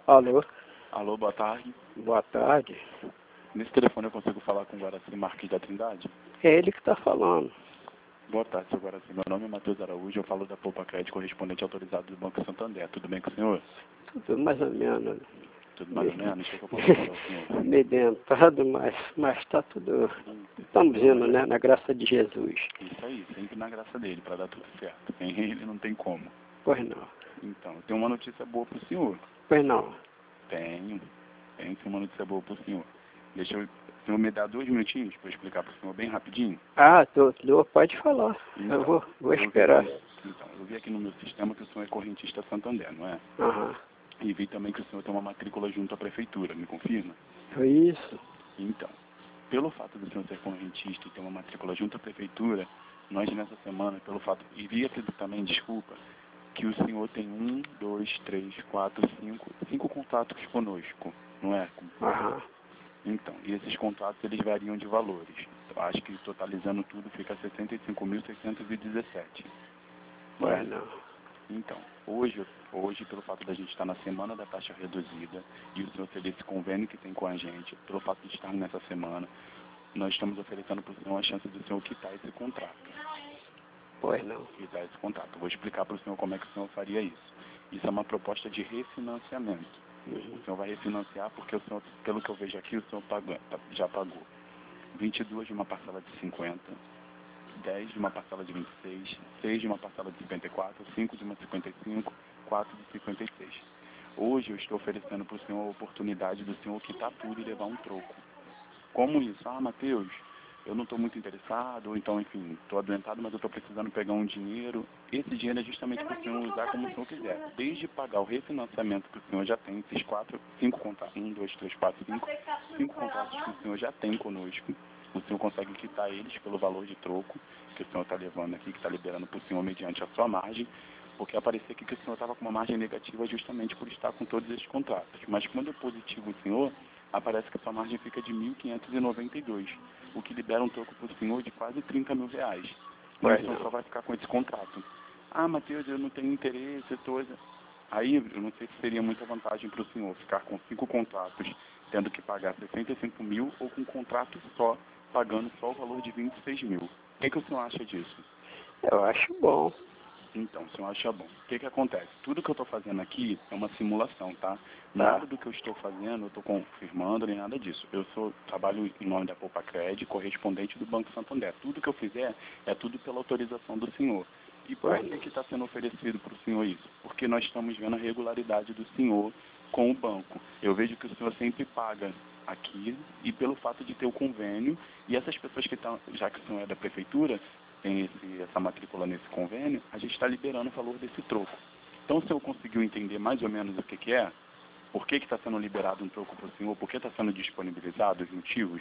Alô, Alô, boa tarde. boa tarde. Nesse telefone eu consigo falar com o Guaraci Marques da Trindade? É ele que está falando. Boa tarde, seu Guaraci. Meu nome é Matheus Araújo, eu falo da Poupa Crédito, correspondente autorizado do Banco Santander. Tudo bem com o senhor? Tudo mais ou menos. Tudo mais ou menos? O que eu posso ajudar o senhor? Meio dentado, mas está tudo. Estamos indo, né? Na graça de Jesus. Isso aí, sempre na graça dele, para dar tudo certo. Sem ele não tem como. Pois não. Então, eu tenho uma notícia boa pro senhor. Pois não. Tenho sim uma notícia boa pro senhor. Deixa eu... O senhor me dá 2 minutinhos para eu explicar pro senhor bem rapidinho? Ah, pode falar. Então, Eu vou eu esperar. eu vi aqui no meu sistema que o senhor é correntista Santander, não é? Aham. E vi também que o senhor tem uma matrícula junto à prefeitura, me confirma? Foi isso. Então, pelo fato do senhor ser correntista e ter uma matrícula junto à prefeitura, nós nessa semana, pelo fato, e vi aqui também, desculpa, que o senhor tem 1, 2, 3, 4, 5 contatos conosco, não é? Aham. Então, e esses contratos eles variam de valores. Eu acho que totalizando tudo fica 65.617. Pois não. Então, hoje, pelo fato da gente estar na semana da taxa reduzida e o senhor ter esse convênio que tem com a gente, pelo fato de estar nessa semana, nós estamos oferecendo para o senhor a chance do senhor quitar esse contrato. Pois não. Quitar esse contrato. Eu vou explicar para o senhor como é que o senhor faria isso. Isso é uma proposta de refinanciamento. O senhor vai refinanciar porque o senhor, pelo que eu vejo aqui, o senhor já pagou 22 de uma parcela de 50, 10 de uma parcela de 26, 6 de uma parcela de 54, 5 de uma de 55, 4 de 56. Hoje eu estou oferecendo para o senhor a oportunidade do senhor quitar tudo e levar um troco. Como isso? Ah, Matheus, eu não estou muito interessado, ou então, enfim, estou adoentado, mas eu estou precisando pegar um dinheiro. Esse dinheiro é justamente para o senhor usar como o senhor quiser. Desde pagar o refinanciamento que o senhor já tem, esses 5 contratos, 1, 2, 3, 4, 5 contratos que o senhor já tem conosco, o senhor consegue quitar eles pelo valor de troco que o senhor está levando aqui, que está liberando para o senhor mediante a sua margem, porque aparecia aqui que o senhor estava com uma margem negativa justamente por estar com todos esses contratos. Mas quando eu positivo o senhor, aparece que a sua margem fica de 1.592, o que libera um troco para o senhor de quase 30 mil reais. Mas o senhor só vai ficar com esse contrato. Ah, Matheus, eu não tenho interesse, Aí eu não sei se seria muita vantagem para o senhor ficar com 5 contratos, tendo que pagar 65 mil, ou com um contrato só, pagando só o valor de 26 mil. O que o senhor acha disso? Eu acho bom. Então, o senhor acha bom. O que acontece? Tudo que eu estou fazendo aqui é uma simulação, tá? Tá. Nada do que eu estou fazendo, eu estou confirmando, nem nada disso. Trabalho em nome da Poupa Crédito, correspondente do Banco Santander. Tudo que eu fizer é tudo pela autorização do senhor. E por que está sendo oferecido para o senhor isso? Porque nós estamos vendo a regularidade do senhor com o banco. Eu vejo que o senhor sempre paga aqui, e pelo fato de ter o convênio, e essas pessoas que estão, já que o senhor é da prefeitura, tem essa matrícula nesse convênio, a gente está liberando o valor desse troco. Então, o senhor conseguiu entender mais ou menos o que é? Por que está sendo liberado um troco para o senhor? Por que está sendo disponibilizado os motivos?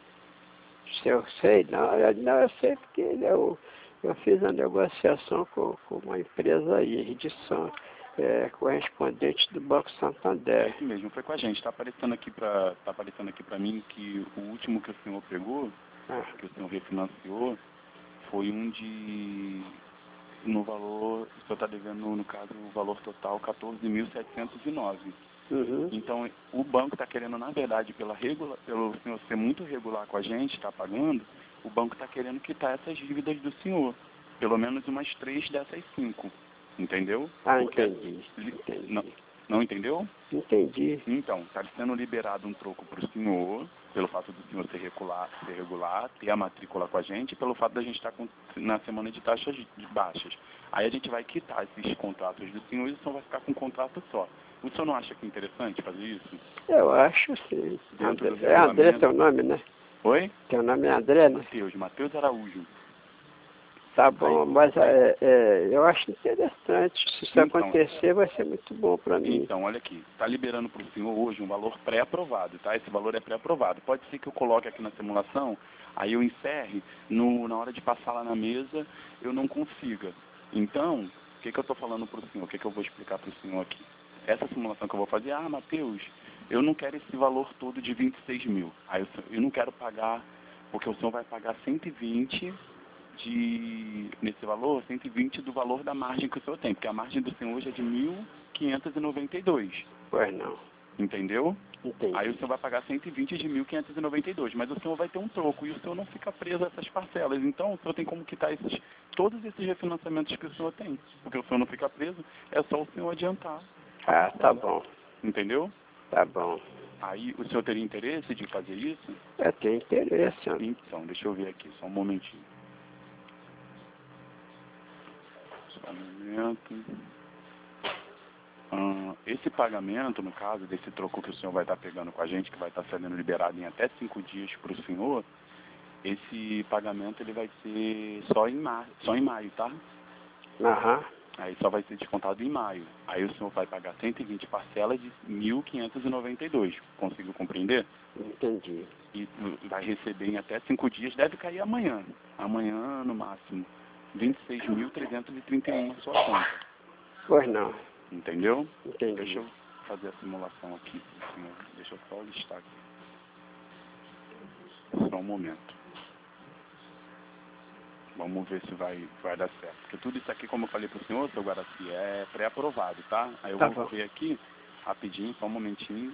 Se eu sei, não, eu sei porque eu fiz a negociação com uma empresa aí, de São, correspondente do Banco É Santander. isso mesmo, foi com a gente. Está aparecendo aqui para mim que o último que o senhor pegou, Ah, que o senhor refinanciou, foi no valor, o senhor está devendo, no caso, o valor total 14.709. uhum. Então, o banco está querendo, na verdade, pelo senhor ser muito regular com a gente, está pagando, o banco está querendo quitar essas dívidas do senhor. Pelo menos umas 3 dessas 5. Entendeu? Ah, Porque entendi. não, Entendi. não entendeu? Entendi. Então, está sendo liberado um troco para o senhor, pelo fato do senhor ser regular, ter a matrícula com a gente, e pelo fato da gente estar na semana de taxas baixas. Aí a gente vai quitar esses contratos do senhor e o senhor vai ficar com um contrato só. O senhor não acha que é interessante fazer isso? Eu acho sim. Dentro do É André regulamento. teu nome, né? Oi? Teu nome é André, né? Matheus Araújo. Tá bom, mas eu acho interessante. Se isso acontecer, vai ser muito bom para mim. Então, olha aqui, está liberando para o senhor hoje um valor pré-aprovado, tá? Esse valor é pré-aprovado. Pode ser que eu coloque aqui na simulação, aí eu encerre, na hora de passar lá na mesa, eu não consiga. Então, o que eu estou falando para o senhor? O que eu vou explicar para o senhor aqui? Essa simulação que eu vou fazer, Matheus, eu não quero esse valor todo de 26 mil. Aí eu não quero pagar, porque o senhor vai pagar 120 nesse valor, 120 do valor da margem que o senhor tem, porque a margem do senhor hoje é de 1.592. Pois não. Entendeu? Entendi. Aí o senhor vai pagar 120 de 1.592, mas o senhor vai ter um troco e o senhor não fica preso a essas parcelas. Então, o senhor tem como quitar todos esses refinanciamentos que o senhor tem. Porque o senhor não fica preso, é só o senhor adiantar. Ah, tá bom. Entendeu? Tá bom. Aí, o senhor teria interesse de fazer isso? Eu tenho interesse. Então, deixa eu ver aqui, só um momentinho. Só um momento. Esse pagamento, no caso, desse troco que o senhor vai estar pegando com a gente, que vai estar sendo liberado em até 5 dias para o senhor, esse pagamento ele vai ser só em maio, tá? Aham. Aí só vai ser descontado em maio. Aí o senhor vai pagar 120 parcelas de 1.592. Conseguiu compreender? Entendi. E vai receber em até 5 dias, deve cair amanhã. Amanhã, no máximo. 26.331 na sua conta. Pois não. Entendeu? Entendi. Deixa eu fazer a simulação aqui, senhor. Deixa eu só listar aqui. Só um momento. Vamos ver se vai dar certo. Porque tudo isso aqui, como eu falei para o senhor, seu Guaraci, é pré-aprovado, tá? Aí eu vou ver aqui, rapidinho, só um momentinho.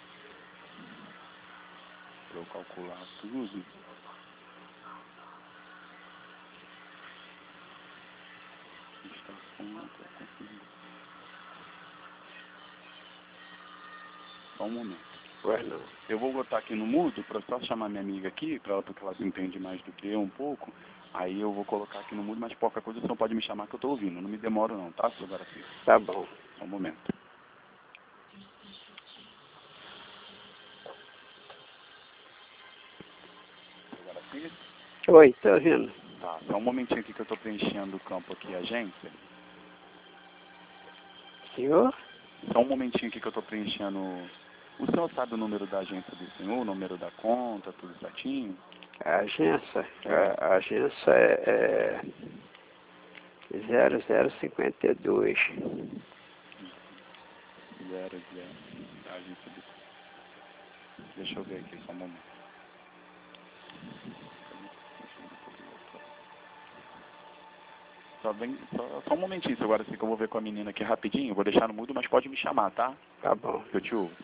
Para eu calcular tudo. Só um momento. Pois não. Eu vou botar aqui no mudo para só chamar minha amiga aqui, porque ela entende mais do que eu um pouco. Aí eu vou colocar aqui no mudo, mas qualquer coisa o senhor pode me chamar que eu estou ouvindo. Não me demoro não, tá, seu Guaraci? Tá bom. Só um momento. Seu Guaraci? Oi, tô ouvindo. Tá, só um momentinho aqui que eu estou preenchendo o campo aqui, agência. Senhor? Só um momentinho aqui que eu estou preenchendo. O senhor sabe o número da agência do senhor, o número da conta, tudo certinho? A agência? A agência é 0052. 00. A agência do... Deixa eu ver aqui, só um momento. Só um momentinho, agora assim que eu vou ver com a menina aqui rapidinho. Vou deixar no mudo, mas pode me chamar, tá? Tá bom. Eu te ouvo.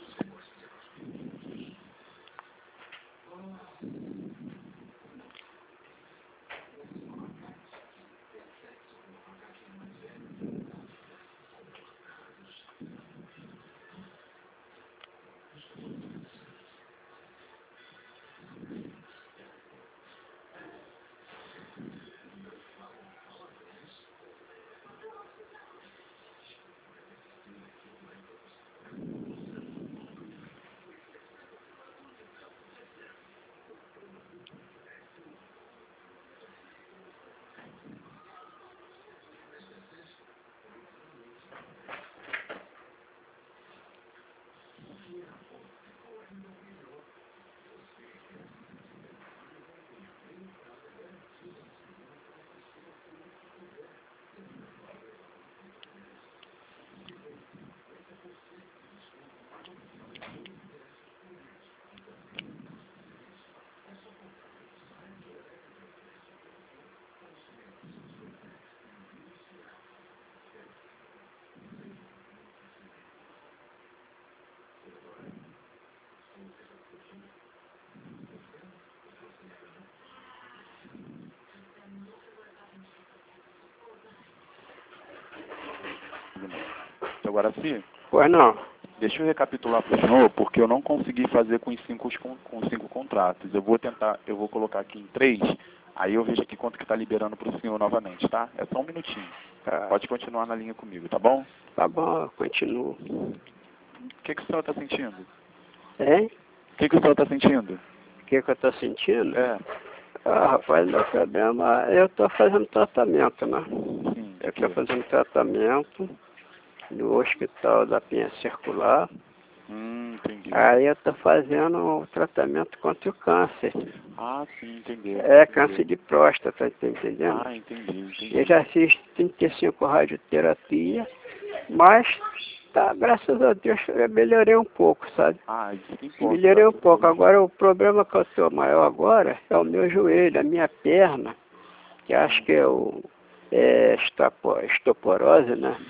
Seu Guaraci? Pois não. Deixa eu recapitular para o senhor, porque eu não consegui fazer com os 5 contratos. Eu vou colocar aqui em 3, aí eu vejo aqui quanto que está liberando para o senhor novamente, tá? É só um minutinho. Tá. Pode continuar na linha comigo, tá bom? Tá bom, eu continuo. O que o senhor está sentindo? Hein? O que o senhor está sentindo? O que eu tô sentindo? É. Ah, rapaz, meu problema, eu tô fazendo tratamento, né? Sim. Eu tô fazendo tratamento no Hospital da Penha Circular. Entendi. Aí eu tô fazendo o tratamento contra o câncer. Ah, sim, entendi. É câncer de próstata, tá entendendo? Ah, entendi. Eu já fiz 35 radioterapia, mas tá, graças a Deus eu melhorei um pouco, sabe? Ah, isso que importa. Melhorei um pouco. Agora o problema que eu tô maior agora é o meu joelho, a minha perna, que acho que é osteoporose, né?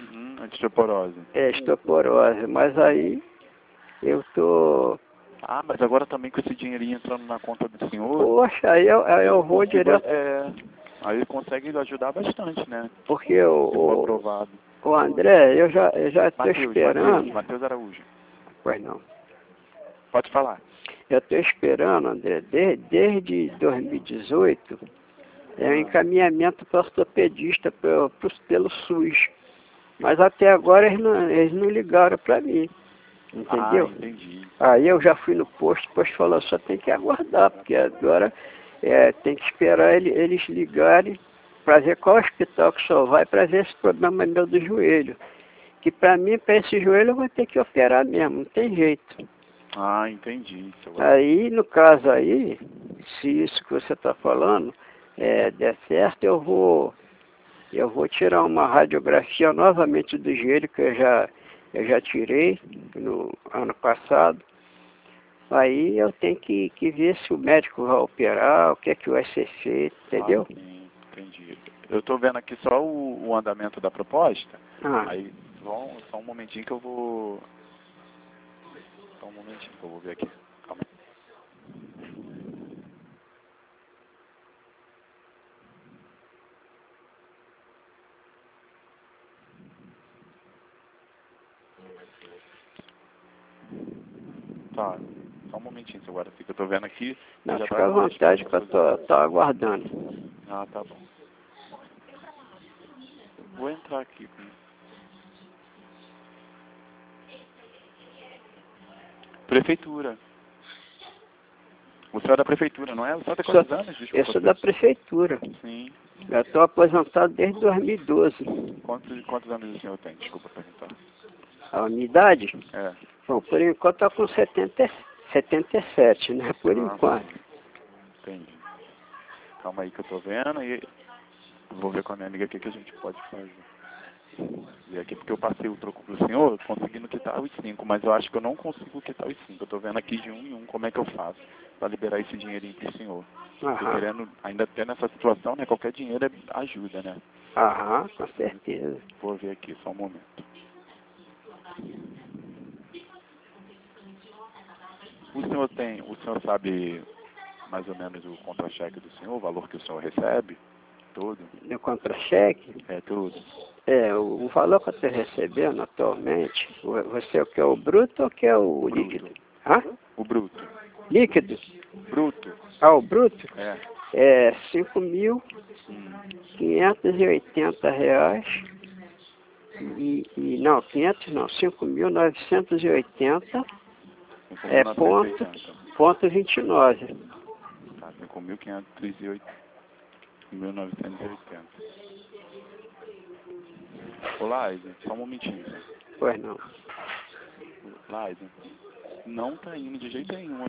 Osteoporose. É, osteoporose. Mas aí eu tô... Ah, mas agora também com esse dinheirinho entrando na conta do senhor, Poxa, aí eu vou direto... aí consegue ajudar bastante, né? Porque Se for aprovado. o André, eu já tô esperando... Matheus Araújo. Pois não. Pode falar. Eu estou esperando, André, desde 2018, um encaminhamento para ortopedista pelo SUS. Mas até agora eles não ligaram para mim, entendeu? Ah, entendi. Aí eu já fui no posto, o posto falou, só tem que aguardar, porque agora tem que esperar eles ligarem para ver qual hospital que só vai para ver esse problema meu do joelho. Que para mim, para esse joelho, eu vou ter que operar mesmo, não tem jeito. Ah, entendi. Aí, no caso aí, se isso que você está falando der certo, eu vou tirar uma radiografia novamente do joelho que eu já tirei no ano passado. Aí eu tenho que ver se o médico vai operar, o que é que vai ser feito, entendeu? Ah, sim, entendi. Eu estou vendo aqui só o andamento da proposta. Aí, só um momentinho que eu vou... Só um momentinho que eu vou ver aqui. Calma aí. Tá, só um momentinho, seu Guaraci, que eu tô vendo aqui. Não, já fica à vontade que eu tô aguardando. Ah, tá bom. Vou entrar aqui. Prefeitura. O senhor é da prefeitura, não é? O senhor tem quantos anos? Desculpa. Eu sou da prefeitura. Sim. Eu estou aposentado desde 2012. Quantos anos o senhor tem? Desculpa perguntar. A minha idade? É. Bom, por enquanto está com 77, né? Por enquanto. Entendi. Calma aí que eu tô vendo e vou ver com a minha amiga o que a gente pode fazer. E aqui porque eu passei o troco pro senhor, conseguindo quitar os 5, mas eu acho que eu não consigo quitar os 5. Eu tô vendo aqui de um em um como é que eu faço para liberar esse dinheirinho pro senhor. Tô querendo, ainda tendo essa situação, né? Qualquer dinheiro ajuda, né? Aham, com certeza. Vou ver aqui, só um momento. O senhor sabe mais ou menos o contra-cheque do senhor, o valor que o senhor recebe? Tudo? No contra-cheque? É, tudo. O valor que eu estou recebendo atualmente, você quer o bruto ou quer o líquido? Hã? O bruto. Líquido? Bruto. Ah, o bruto? É. É R$ 5.580. Não, 500 não, 5.980 ponto 29. Tá, 5.508.980. Ô, Laide, só um momentinho. Pois não. Laide, não tá indo de jeito nenhum.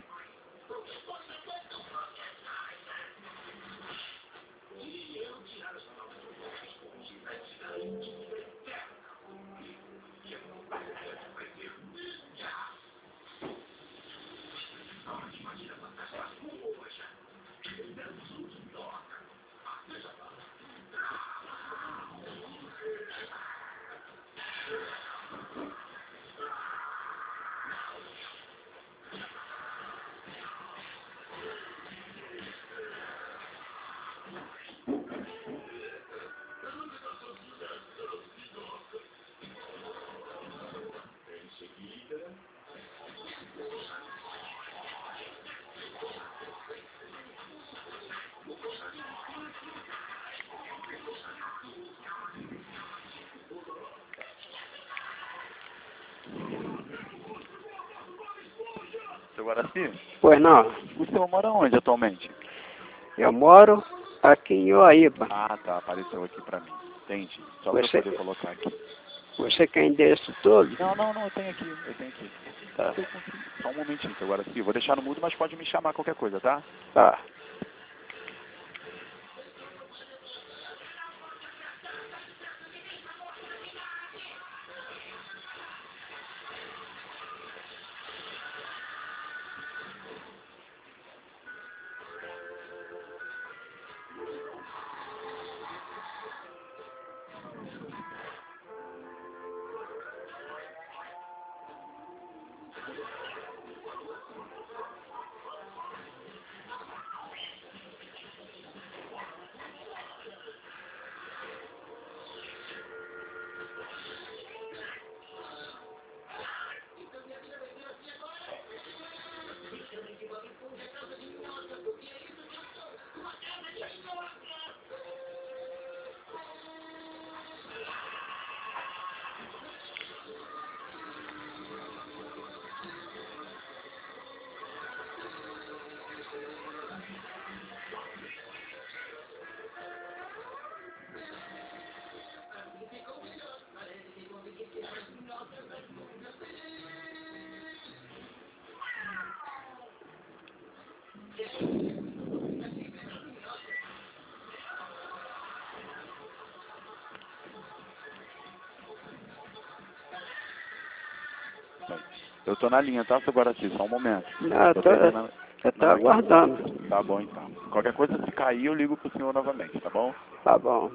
Seu Guaraci? Pois não. O senhor mora onde atualmente? Eu moro aqui em Uaíba. Ah, tá. Apareceu aqui pra mim. Entendi. Só pra eu poder colocar aqui. Você quer endereço todo? Não, eu tenho aqui. Tá. Só um momentinho, seu Guaraci. Vou deixar no mudo, mas pode me chamar qualquer coisa, tá? Tá. Eu tô na linha, tá, seu Guaraci? Só um momento. Não, eu tô aguardando. Tá bom, então. Qualquer coisa, se cair, eu ligo pro senhor novamente, tá bom? Tá bom.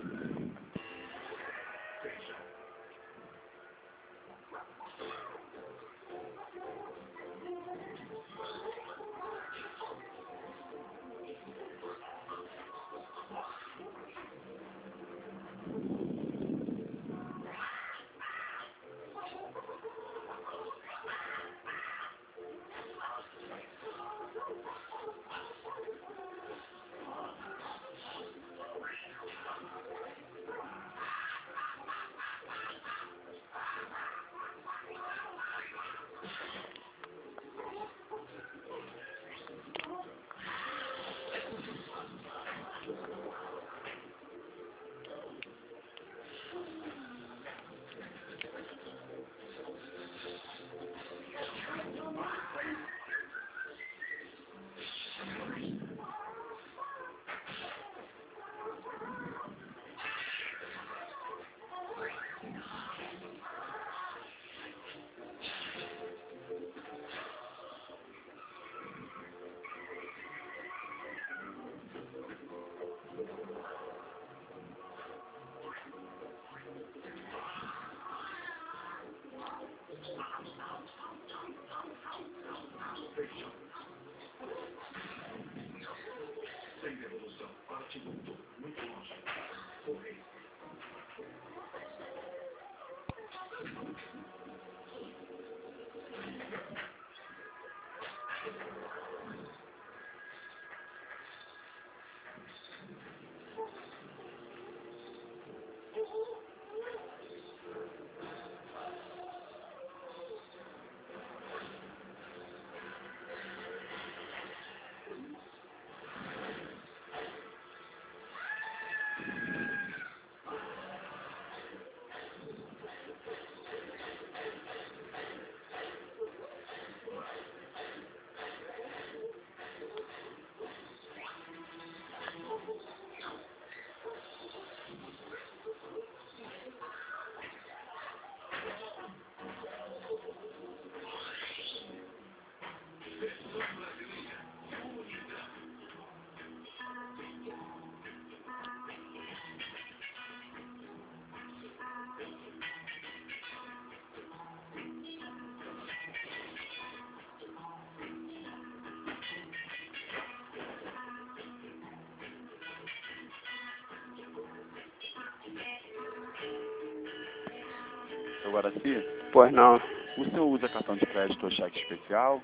Seu Guaraci, Pois não. o senhor usa cartão de crédito ou cheque especial?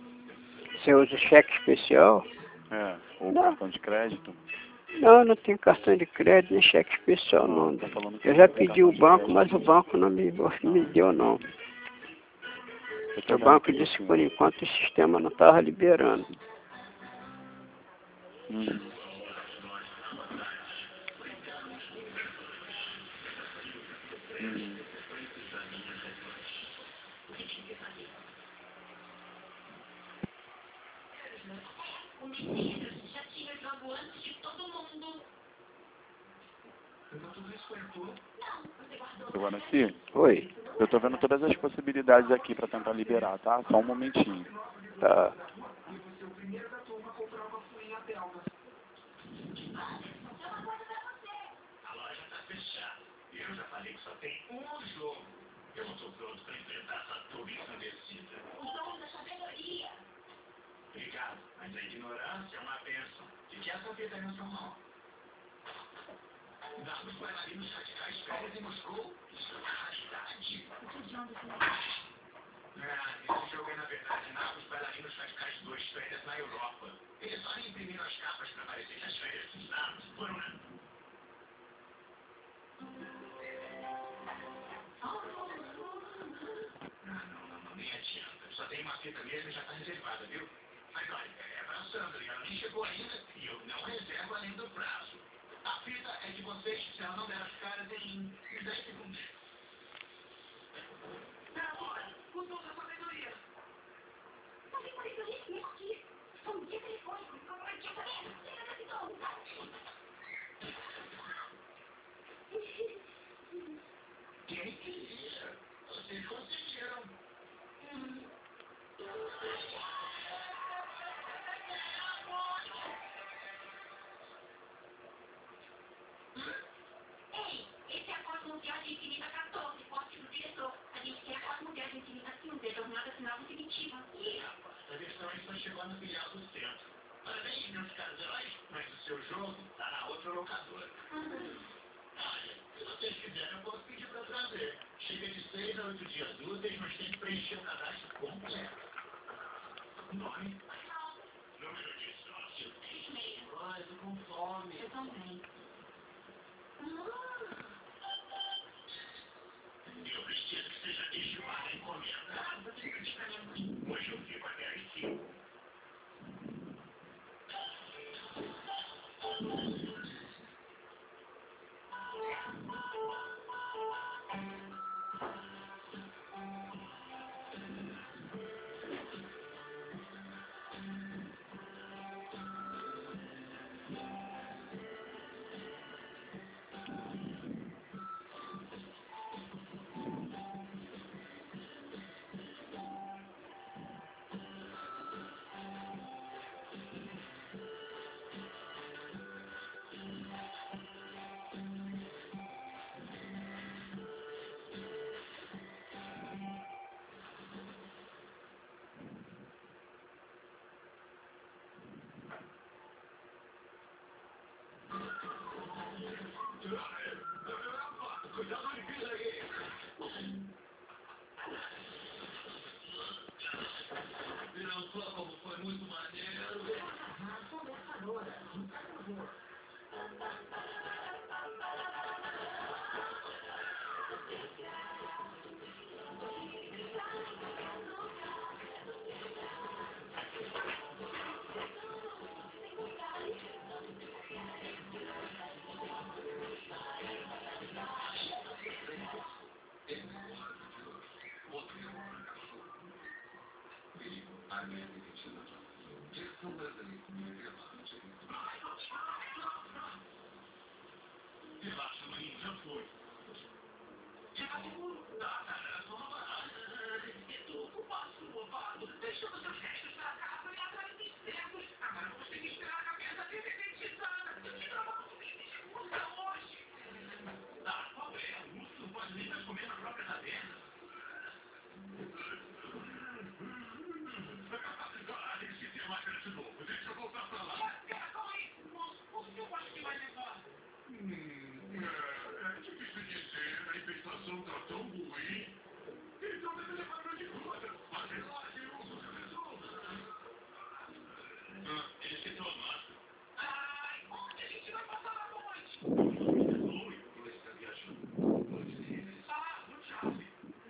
Você usa cheque especial? É, ou Não. cartão de crédito? Não, não tenho cartão de crédito nem cheque especial não. Tá falando que Eu já não usa pedi cartão o de banco, crédito. mas o banco não me deu não. Eu tô O vendo banco aqui disse que assim. por enquanto o sistema não estava liberando. Uhum. Uhum. Seu Guaraci, Oi. eu tô vendo todas as possibilidades aqui para tentar liberar, tá? Só um momentinho. Tá. Mas a ignorância é uma bênção. De que essa vida é normal. Dar os bailarinos radicais férias em Moscou? Isso é uma raridade. O que de onde foi? Esse jogo é, na verdade, os bailarinos radicais 2 férias na Europa. Eles só imprimiram as capas para parecer que as férias dos naves foram na... Não, nem adianta. Só tem uma fita mesmo e já está reservada, viu? Mas olha, é pra Sandra e ela nem chegou ainda e eu não reservo além do prazo. A fita é de vocês se ela não der as caras em 10 segundos. Agora, com toda a sabedoria. Não tem sabedoria mesmo aqui. São um dia telefônico. Como é que eu falei? Chega desse dono. Quem queria? Vocês conseguiram. Ei, esse é a Cosmo Viagem Infinita 14, poste do diretor. A gente quer a Cosmo Viagem Infinita 15, a jornada final definitiva. Ih, rapaz, a versão aí só chegou no filial do centro. Parabéns, meus caros heróis, mas o seu jogo tá na outra locadora. Olha, se vocês quiserem, eu posso pedir pra trazer. Chega de 6 a 8 dias úteis, mas tem que preencher o cadastro completo. Nome? Número de sócio? 36. Ai, tô com fome. Eu também. Eu preciso que seja destilada a encomenda. Você pediu pra minha mãe. Hoje eu fico até às 5. Cuidado de vida aí. Viram só como foi muito maneiro? Conversadora. Relaxa, maninho, já foi. Já seguro. Tá, cara, era só uma barata. Tu passou, Pablo. Deixando seus restos pra casa e atrás dos cercos. Agora vamos ter que esperar a cabeça dele dedetizada. Eu te dava com disputa hoje. Ah, qual é? O urso não pode nem mais comer na própria taverna. Ah, esqueci a máquina de novo. Deixa eu voltar pra lá. Mas, pera, calma aí. O que eu acho que vai levar? É difícil dizer. A infestação tá tão ruim. Então deve levar pra de conta. Mas relógio, ele esqueceu a máscara. Ai, onde a gente vai passar a noite? Oi, você está viajando. Ah, no Charlie.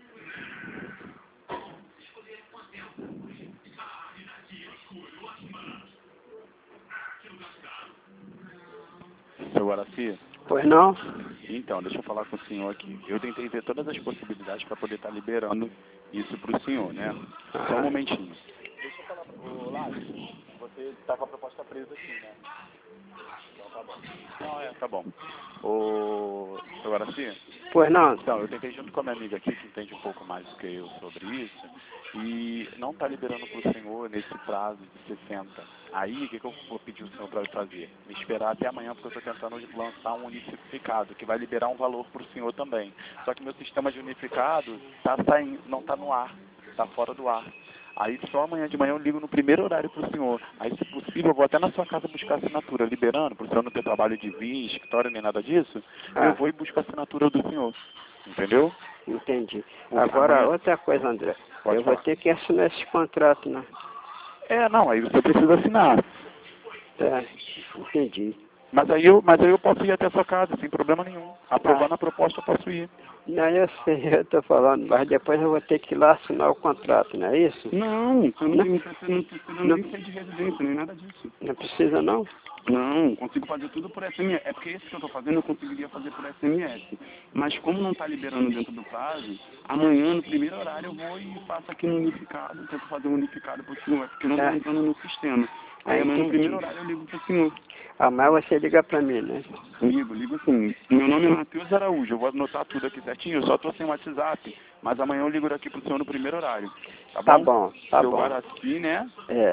Escolher um hotel pra hoje. Ah, e daqui eu escolho as malas. Que lugar caro. Seu Guaraci? Pois não? Então, deixa eu falar com o senhor aqui. Eu tentei ver todas as possibilidades para poder estar liberando isso para o senhor, né? Só um momentinho. Deixa eu falar para o Lázaro. Você está com a proposta presa aqui, né? Então tá bom. Não, tá bom. Ô, seu Guaraci? Pois não? Então, eu tentei junto com a minha amiga aqui, que entende um pouco mais do que eu sobre isso, e não está liberando para o senhor nesse prazo de 60. Aí, o que eu vou pedir o senhor para fazer? Me esperar até amanhã, porque eu estou tentando lançar um unificado, que vai liberar um valor para o senhor também. Só que meu sistema de unificado tá saindo, não está no ar, está fora do ar. Aí só amanhã de manhã eu ligo no primeiro horário pro senhor. Aí, se possível, eu vou até na sua casa buscar assinatura, liberando, pro senhor não ter trabalho de vir, escritório, nem nada disso. Eu vou e busco a assinatura do senhor. Entendeu? Entendi. Porque Agora, amanhã- outra coisa, André. Pode Eu vou falar. ter que assinar esse contrato, né? Não, aí você precisa assinar. Tá, entendi. Mas aí eu posso ir até a sua casa, sem problema nenhum. Aprovando a proposta, eu posso ir. Não, eu sei, eu tô falando, mas depois eu vou ter que ir lá assinar o contrato, não é isso? Não, você não precisa nem sair de residência, nem nada disso. Não precisa, não? Não, consigo fazer tudo por SMS. É porque esse que eu estou fazendo eu conseguiria fazer por SMS. Mas como não está liberando dentro do prazo, amanhã, no primeiro horário, eu vou e faço aqui no unificado, tento fazer um unificado para o senhor, porque não está entrando no sistema. Aí amanhã, no primeiro horário, eu ligo para o senhor. Mas você liga pra mim, né? Ligo sim. Meu nome é Matheus Araújo, eu vou anotar tudo aqui certinho, eu só estou sem WhatsApp, mas amanhã eu ligo daqui pro senhor no primeiro horário. Tá bom? Tá Seu bom. Guaraci, né? É.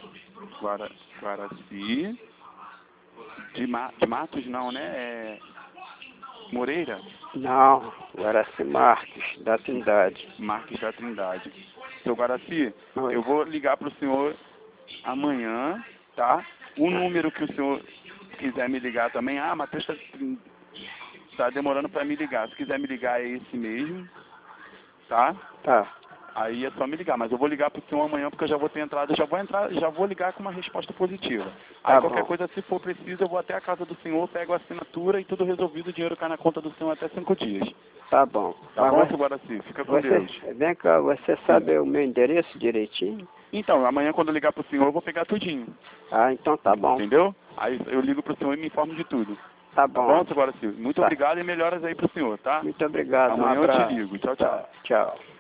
Guaraci. De Matos não, né? Moreira? Não, Guaraci Marques, da Trindade. Marques da Trindade. Seu Guaraci, Oi. eu vou ligar pro senhor amanhã, tá? O número que o senhor quiser me ligar também, Matheus tá demorando para me ligar. Se quiser me ligar é esse mesmo, tá? Tá. Aí é só me ligar, mas eu vou ligar pro senhor amanhã porque eu já vou ter entrado, já vou ligar com uma resposta positiva. Aí qualquer coisa, se for preciso, eu vou até a casa do senhor, pego a assinatura e tudo resolvido, o dinheiro cai na conta do senhor até 5 dias. Tá bom. Tá bom, seu Guaraci? Fica com Deus. Vem cá, você sabe o meu endereço direitinho? Então, amanhã quando eu ligar pro senhor, eu vou pegar tudinho. Então tá bom. Entendeu? Aí eu ligo pro senhor e me informo de tudo. Tá Tá bom. bom, seu Guaraci? Muito obrigado e melhoras aí pro senhor, tá? Muito obrigado. Amanhã Um eu te abraço. ligo. Tchau, tchau. Tchau.